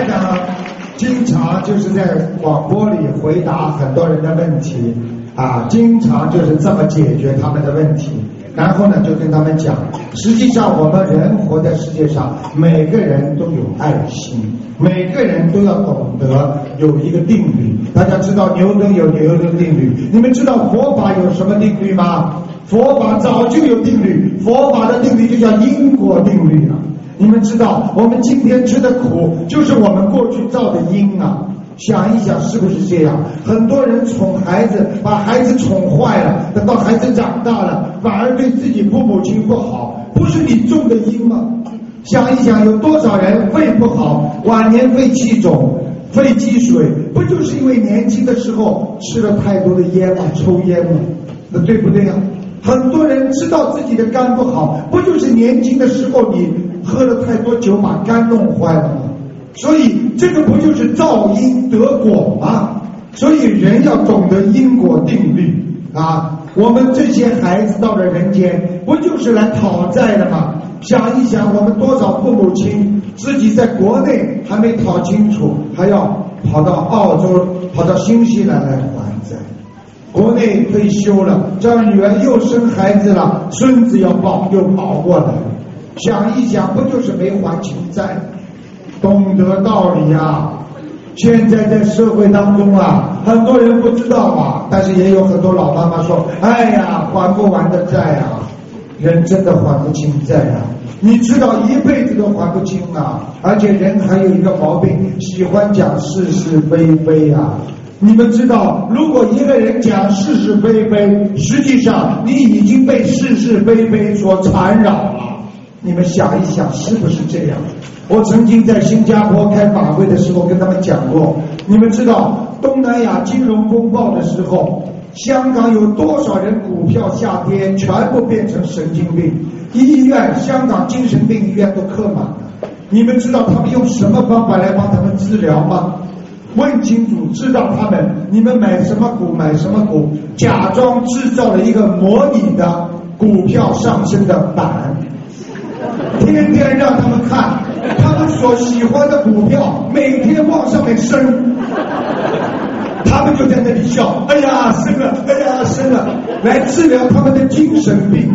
长经常就是在广播里回答很多人的问题经常就是这么解决他们的问题。然后呢，就跟他们讲，实际上我们人活在世界上，每个人都有爱心，每个人都要懂得有一个定律。大家知道牛顿有牛顿定律，你们知道佛法有什么定律吗？佛法早就有定律，佛法的定律就叫因果定律了。你们知道我们今天吃的苦，就是我们过去造的因啊。想一想是不是这样？很多人宠孩子，把孩子宠坏了，等到孩子长大了，反而对自己父母亲不好，不是你种的因吗？想一想，有多少人肺不好，晚年肺气肿、肺积水，不就是因为年轻的时候吃了太多的烟吗？抽烟吗？那对不对呀？很多人知道自己的肝不好，不就是年轻的时候你喝了太多酒把肝弄坏了吗？所以这个不就是造因得果吗？所以人要懂得因果定律我们这些孩子到了人间，不就是来讨债的吗？想一想，我们多少父母亲自己在国内还没讨清楚，还要跑到澳洲、跑到新西兰来还债。国内退休了，这女儿又生孩子了，孙子要抱又跑过来。想一想，不就是没还清债？懂得道理现在在社会当中很多人不知道但是也有很多老妈妈说，哎呀，还不完的债人真的还不清债你知道一辈子都还不清而且人还有一个毛病，喜欢讲是是非非你们知道，如果一个人讲是是非非，实际上你已经被是是非非所缠绕了。你们想一想，是不是这样？我曾经在新加坡开法会的时候跟他们讲过，你们知道东南亚金融风暴的时候，香港有多少人股票下跌，全部变成神经病，医院香港精神病医院都客满了。你们知道他们用什么方法来帮他们治疗吗？问清楚，知道他们你们买什么股买什么股，假装制造了一个模拟的股票上升的板，天天让他们看他们所喜欢的股票每天往上面升，他们就在那里笑，哎呀升了，哎呀升了，来治疗他们的精神病。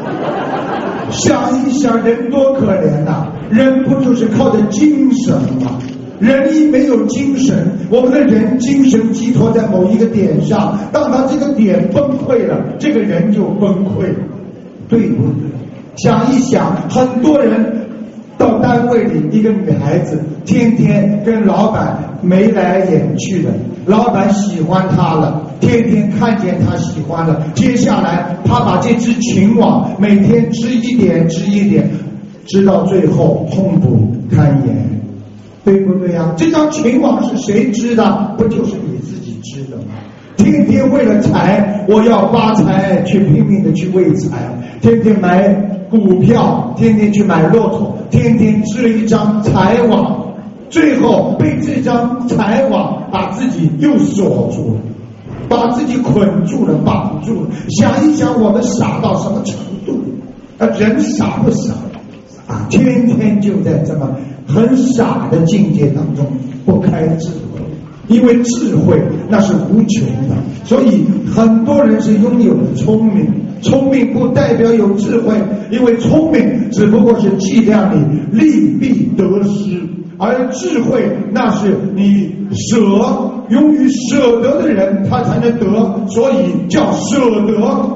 想一想，人多可怜人不就是靠着精神吗？人一没有精神，我们的人精神寄托在某一个点上，当他这个点崩溃了，这个人就崩溃了，对不对？想一想，很多人到单位里，一个女孩子天天跟老板眉来眼去的，老板喜欢她了，天天看见她喜欢了，接下来她把这只情网每天织一点织一点，织到最后痛不堪言，对不对这张情网是谁织的？不就是你自己织的吗？天天为了财，我要发财，去拼命的去为财，天天买股票，天天去买骆驼，天天织了一张财网，最后被这张财网把自己又锁住了，把自己捆住了，绑住了。想一想，我们傻到什么程度？人傻不傻天天就在这么很傻的境界当中不开智慧，因为智慧那是无穷的，所以很多人是拥有了聪明，聪明不代表有智慧，因为聪明只不过是计量你利弊得失，而智慧那是你勇于舍得的人他才能得，所以叫舍得。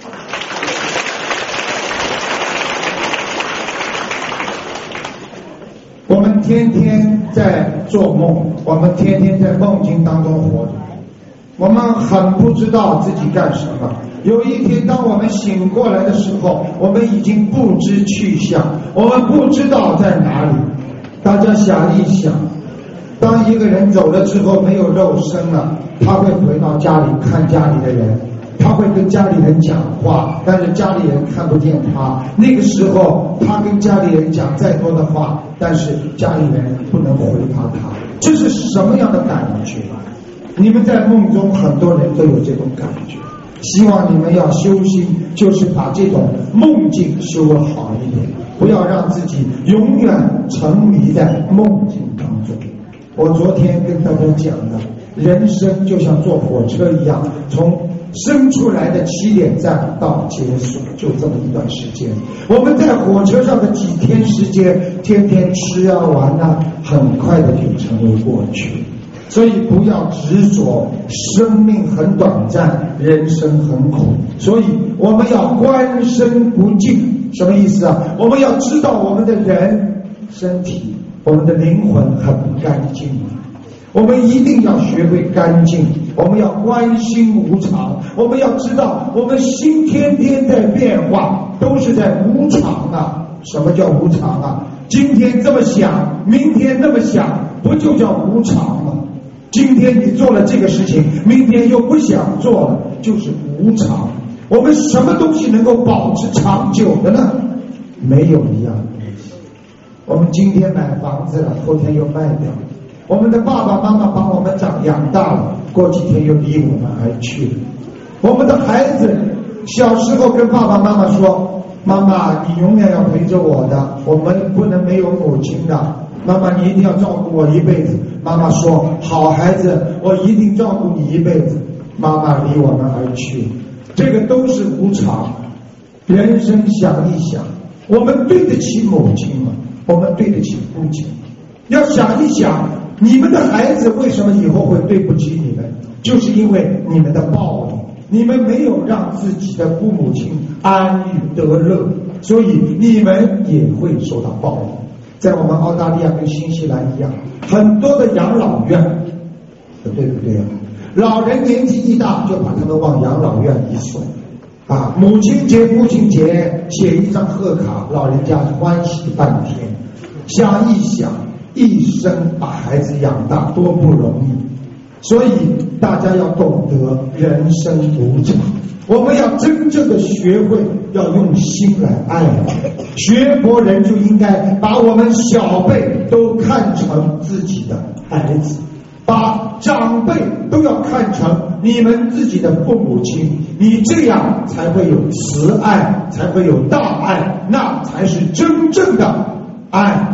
我们天天在做梦，我们天天在梦境当中活着，我们很不知道自己干什么。有一天当我们醒过来的时候，我们已经不知去向，我们不知道在哪里。大家想一想，当一个人走了之后没有肉身了，他会回到家里看家里的人，他会跟家里人讲话，但是家里人看不见他。那个时候他跟家里人讲再多的话，但是家里人不能回答他。这是什么样的感觉？你们在梦中很多人都有这种感觉，希望你们要修心，就是把这种梦境修得好一点，不要让自己永远沉迷在梦境当中。 我昨天跟大家讲的，人生就像坐火车一样，从生出来的起点站到结束，就这么一段时间。我们在火车上的几天时间，天天吃啊玩啊，很快的就成为过去。所以不要执着，生命很短暂，人生很苦，所以我们要观身不净。什么意思啊？我们要知道我们的人身体，我们的灵魂很不干净，我们一定要学会干净。我们要观心无常，我们要知道我们心天天在变化，都是在无常啊。什么叫无常啊？今天这么想，明天那么想，不就叫无常吗？今天你做了这个事情，明天又不想做了，就是无常。我们什么东西能够保持长久的呢？没有一样东西。我们今天买房子了，后天又卖掉了。我们的爸爸妈妈把我们养大了，过几天又离我们而去了。我们的孩子小时候跟爸爸妈妈说，妈妈你永远要陪着我的，我们不能没有母亲的，妈妈你一定要照顾我一辈子。妈妈说好孩子，我一定照顾你一辈子。妈妈离我们而去，这个都是无常。人生想一想，我们对得起母亲吗？我们对得起父亲？要想一想，你们的孩子为什么以后会对不起你们？就是因为你们的暴力，你们没有让自己的父母亲安逸得乐，所以你们也会受到暴力。在我们澳大利亚跟新西兰一样，很多的养老院，对不对啊？老人年纪一大，就把他们往养老院一送啊！母亲节、父亲节写一张贺卡，老人家欢喜半天。想一想，一生把孩子养大多不容易，所以大家要懂得人生无常。我们要真正的学会要用心来爱。学佛人就应该把我们小辈都看成自己的孩子，把长辈都要看成你们自己的父母亲，你这样才会有慈爱，才会有大爱，那才是真正的爱。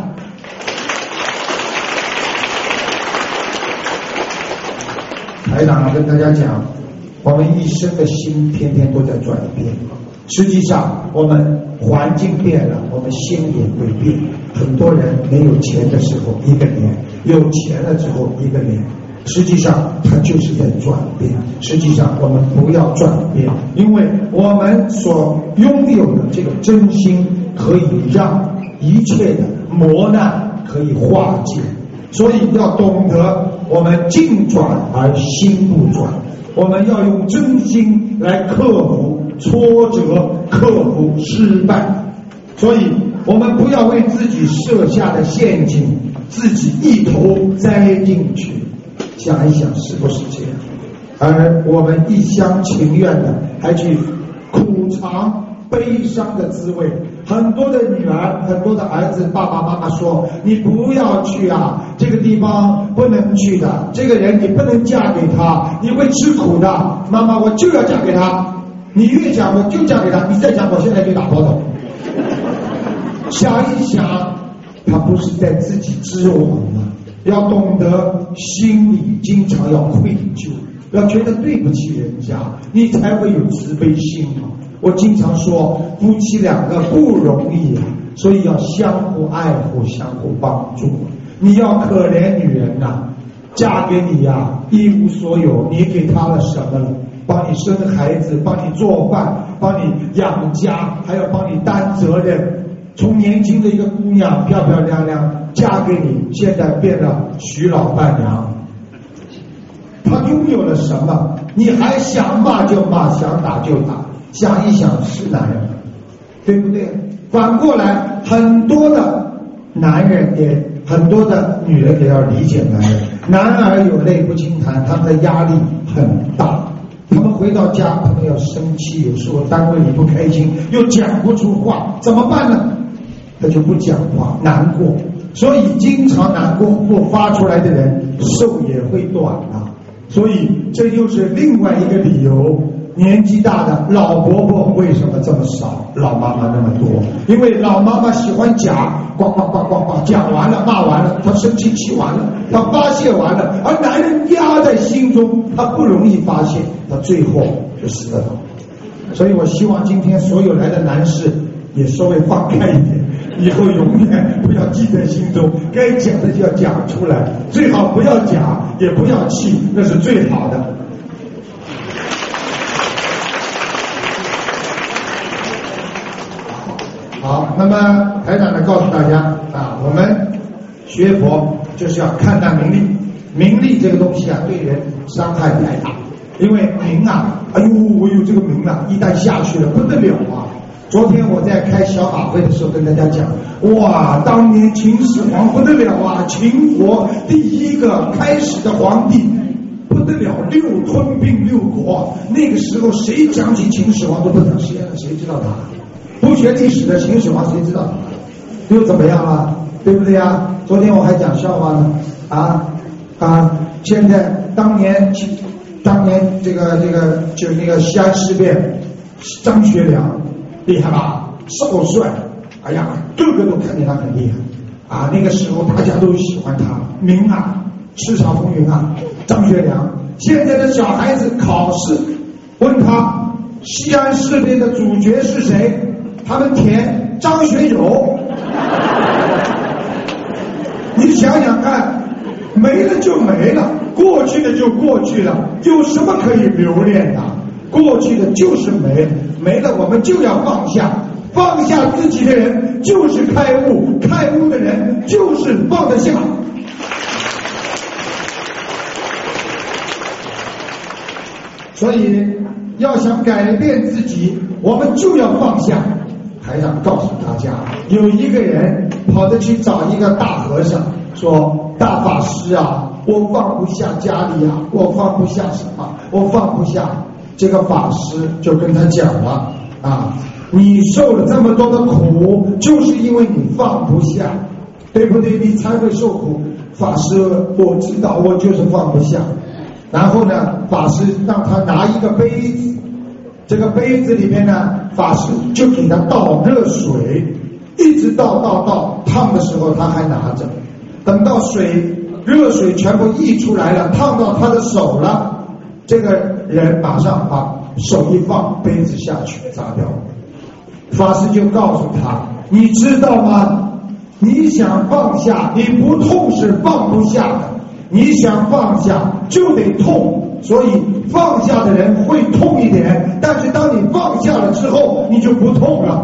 台长跟大家讲，我们一生的心天天都在转变，实际上我们环境变了，我们心也会变。很多人没有钱的时候一个脸，有钱了之后一个脸，实际上它就是在转变。实际上我们不要转变，因为我们所拥有的这个真心可以让一切的磨难可以化解。所以要懂得我们境转而心不转，我们要用真心来克服挫折，克服失败。所以我们不要为自己设下的陷阱自己一头栽进去。想一想是不是这样？而我们一厢情愿的还去苦尝悲伤的滋味。很多的女儿，很多的儿子，爸爸妈妈说你不要去啊，这个地方不能去的，这个人你不能嫁给他，你会吃苦的。妈妈，我就要嫁给他，你越讲我就嫁给他，你再讲我现在就打包走。想一想，他不是在自己织网吗？要懂得心里经常要愧疚，要觉得对不起人家，你才会有慈悲心嘛。我经常说夫妻两个不容易啊，所以要相互爱护，相互帮助。你要可怜女人啊，嫁给你啊一无所有，你给她了什么了？帮你生孩子，帮你做饭，帮你养家，还要帮你担责任。从年轻的一个姑娘漂漂亮亮嫁给你，现在变了徐老伴娘。她拥有了什么？你还想骂就骂，想打就打。想一想是男人，对不对？反过来，很多的男人也，很多的女人也要理解男人。男儿有泪不轻弹，他们的压力很大，他们回到家，他们要生气，有时候单位里不开心，又讲不出话，怎么办呢？他就不讲话，难过。所以经常难过不发出来的人，寿也会短啊。 所以这就是另外一个理由，年纪大的老伯伯为什么这么少，老妈妈那么多？因为老妈妈喜欢讲，呱呱呱呱呱，讲完了骂完了，他生气气完了，他发泄完了，而男人压在心中，他不容易发泄，他最后就死了。所以我希望今天所有来的男士也稍微放开一点，以后永远不要记在心中，该讲的就要讲出来，最好不要讲，也不要气，那是最好的。好，那么台长呢告诉大家啊，我们学佛就是要看淡名利，名利这个东西啊，对人伤害太大。因为名啊，哎呦，我有这个名啊，一旦下去了不得了啊！昨天我在开小法会的时候跟大家讲，哇，当年秦始皇不得了啊，秦国第一个开始的皇帝不得了，六吞并六国。那个时候谁讲起秦始皇都不讲，谁知道他？不学历史的秦始皇谁知道他？又怎么样啊？对不对啊？昨天我还讲笑话呢，现在当年这个就是那个西安事变，张学良厉害吧？少帅，哎呀，个个都看见他很厉害啊！那个时候大家都喜欢他，名啊，叱咤风云啊，张学良。现在的小孩子考试问他西安事变的主角是谁，他们填张学友。你想想看，没了就没了，过去的就过去了，有什么可以留恋的？过去的就是没了我们就要放下，放下自己的人就是开悟，开悟的人就是放得下。所以要想改变自己，我们就要放下。台长告诉大家，有一个人跑着去找一个大和尚，说大法师啊，我放不下家里啊，我放不下什么，我放不下。这个法师就跟他讲了啊，你受了这么多的苦，就是因为你放不下，对不对？你才会受苦。法师，我知道，我就是放不下。然后呢，法师让他拿一个杯子，这个杯子里面呢，法师就给他倒热水，一直倒，烫的时候他还拿着，等到热水全部溢出来了，烫到他的手了，这个人马上把手一放，杯子下去砸掉了。法师就告诉他，你知道吗？你想放下，你不痛是放不下的，你想放下就得痛，所以放下的人会痛一点，但是当你放下了之后，你就不痛了。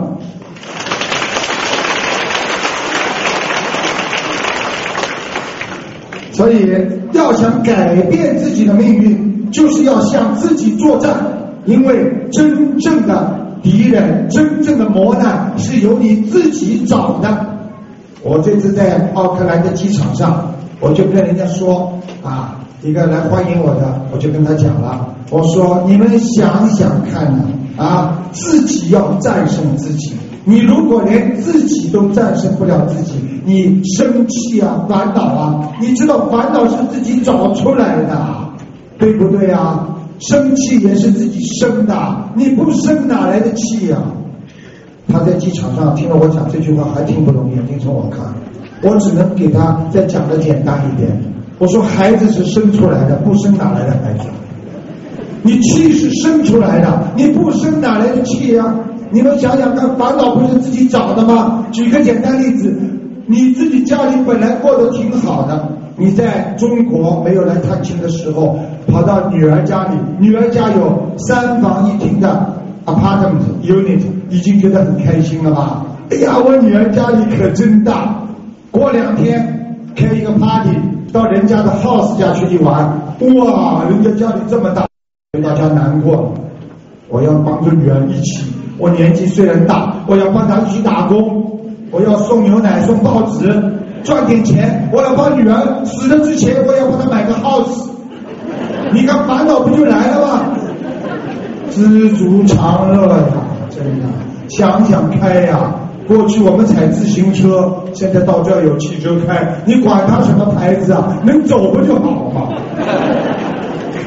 所以要想改变自己的命运，就是要向自己作战，因为真正的敌人，真正的磨难是由你自己找的。我这次在奥克兰的机场上，我就跟人家说啊，一个来欢迎我的，我就跟他讲了，我说你们想想看啊，自己要战胜自己，你如果连自己都战胜不了自己，你生气啊，烦恼啊，你知道烦恼是自己找出来的，对不对啊？生气也是自己生的，你不生哪来的气啊？他在机场上听了我讲这句话还听不懂，眼睛冲我看，我只能给他再讲的简单一点。我说孩子是生出来的，不生哪来的孩子？你气是生出来的，你不生哪来的气啊？你们想想看，烦恼不是自己找的吗？举个简单例子，你自己家里本来过得挺好的，你在中国没有来探亲的时候，跑到女儿家里，女儿家有3房1厅的 apartment unit， 已经觉得很开心了吧？哎呀，我女儿家里可真大，过2天开一个 party， 到人家的 house 家去一玩，哇，人家家里这么大，大家难过了。我要帮助女儿一起，我年纪虽然大，我要帮她一起打工，我要送牛奶送报纸，赚点钱，我要帮女儿死了之前，我要帮她买个 house。你看烦恼不就来了吗？知足常乐呀，真的，想想开呀。过去我们踩自行车，现在到这儿有汽车开，你管它什么牌子啊，能走不就好吗？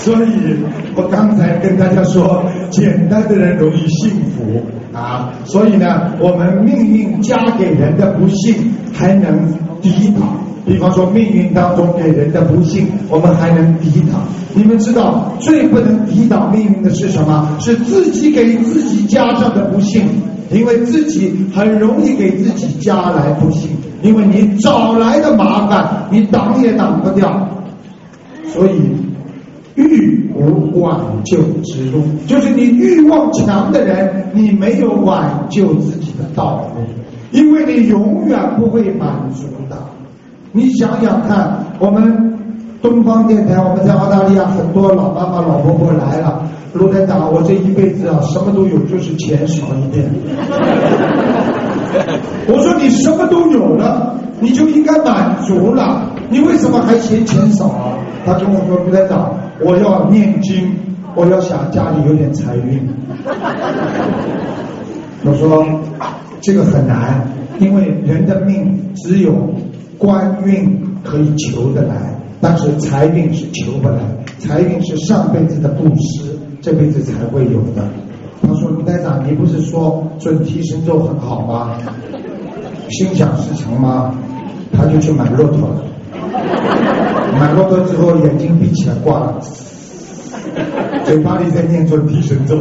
所以我刚才跟大家说，简单的人容易幸福啊。所以呢，我们命运加给人的不幸还能抵挡。比方说，命运当中给人的不幸，我们还能抵挡。你们知道，最不能抵挡命运的是什么？是自己给自己加上的不幸。因为自己很容易给自己加来不幸，因为你找来的麻烦，你挡也挡不掉。所以欲无挽救之路，就是你欲望强的人，你没有挽救自己的道路，因为你永远不会满足的。你想想看，我们东方电台，我们在澳大利亚很多老妈妈老婆婆来了，卢台长，我这一辈子啊什么都有，就是钱少一点。我说你什么都有了，你就应该满足了，你为什么还嫌钱少啊？他跟我说，卢台长，我要念经，我要想家里有点财运。我说这个很难，因为人的命只有官运可以求得来，但是财运是求不来，财运是上辈子的布施，这辈子才会有的。他说，卢台长，你不是说准提神咒很好吗？心想事成吗？他就去买骆驼了。买骆驼之后，眼睛闭起来挂了，嘴巴里在念准提神咒。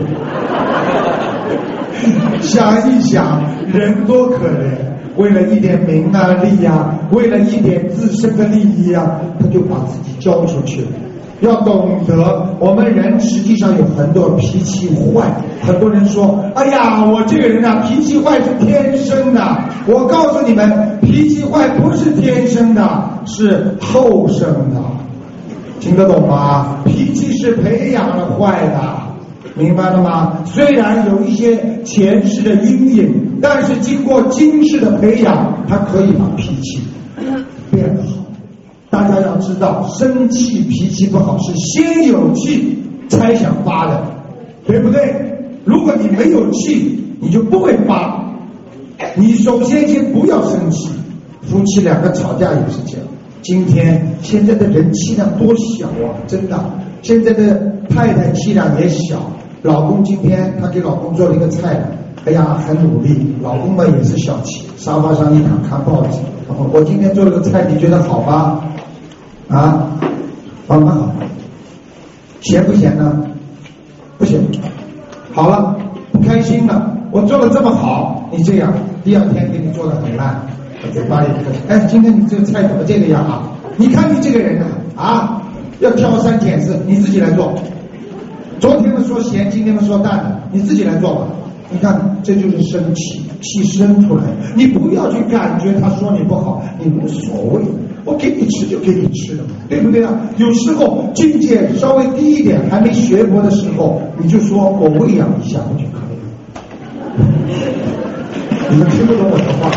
想一想，人多可怜，为了一点名啊利啊，为了一点自身的利益啊，他就把自己交出去了。要懂得，我们人实际上有很多脾气坏。很多人说，哎呀，我这个人啊，脾气坏是天生的。我告诉你们，脾气坏不是天生的，是后生的。听得懂吗？脾气是培养了坏的，明白了吗？虽然有一些前世的阴影，但是经过今世的培养，它可以把脾气变好。大家要知道，生气脾气不好是先有气才想发的，对不对？如果你没有气，你就不会发。你首先不要生气。夫妻两个吵架也是这样。现在的人气量多小啊，真的。现在的太太气量也小。老公今天他给老公做了一个菜，哎呀很努力，老公嘛也是小气，沙发上一躺看报纸。我今天做了个菜，你觉得好吗？啊，蛮好。咸不咸呢？不咸。好了，不开心了。我做的这么好，你这样，第二天给你做的很烂，嘴巴里哎，今天你这个菜怎么这个样啊？你看你这个人啊，要挑三拣四，你自己来做。昨天们说咸，今天们说淡，你自己来做吧。你看，这就是生气，气生出来。你不要去感觉他说你不好，你无所谓。我给你吃就给你吃了，对不对啊？有时候境界稍微低一点，还没学佛的时候，你就说我喂养一下我就可以了。你们听不懂我的话。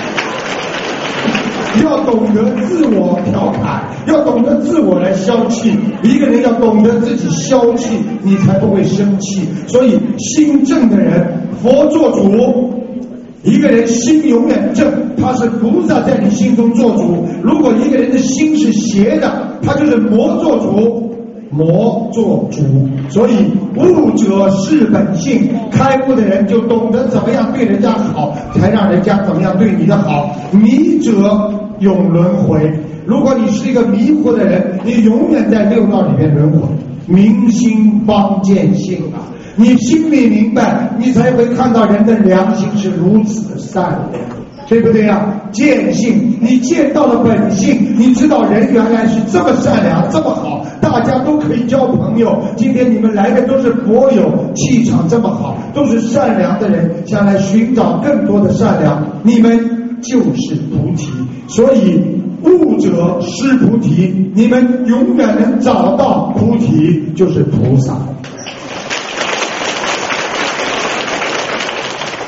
要懂得自我调侃，要懂得自我来消气。一个人要懂得自己消气，你才不会生气。所以心正的人，佛做主。一个人心永远正，他是菩萨在你心中做主。如果一个人的心是邪的，他就是魔做主，魔做主。所以悟者是本性，开悟的人就懂得怎么样对人家好，才让人家怎么样对你的好。迷者永轮回。如果你是一个迷惑的人，你永远在六道里面轮回。明心方见性啊！你心里明白，你才会看到人的良心是如此善良，对不对啊？见性，你见到了本性，你知道人原来是这么善良，这么好，大家都可以交朋友。今天你们来的都是佛友，气场这么好，都是善良的人，想来寻找更多的善良，你们就是菩提。所以悟者是菩提，你们永远能找到菩提，就是菩萨。